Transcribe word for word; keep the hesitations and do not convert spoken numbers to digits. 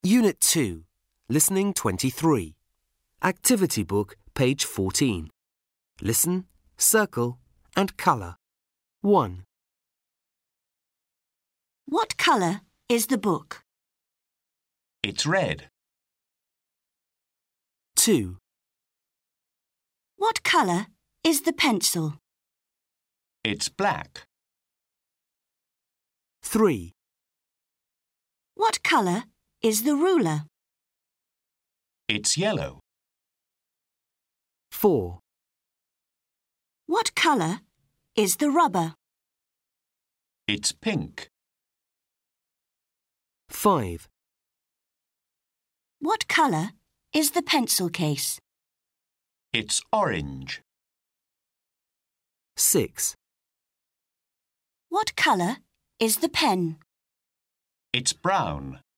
Unit two, Listening twenty-three. Activity book, page fourteen. Listen, circle and colour. one. What colour is the book? It's red. two. What colour is the pencil? It's black. three. What colour is the ruler? It's yellow. four. What colour is the rubber? It's pink. five. What colour is the pencil case? It's orange. six. What colour is the pen? It's brown.